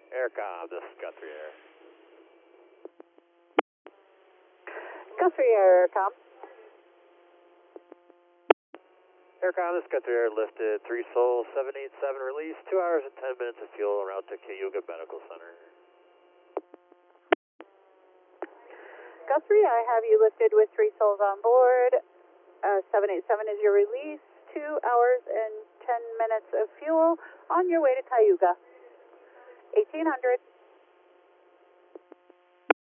Aircom, this is Guthrie Air. Guthrie Aircom. Aircom, this is Guthrie Air, lifted 3 Soul 787, release 2 hours and 10 minutes of fuel, route to Cayuga Medical Center. Guthrie, I have you lifted with 3 souls on board. 787 is your release. 2 hours and 10 minutes of fuel on your way to Cayuga. 1800.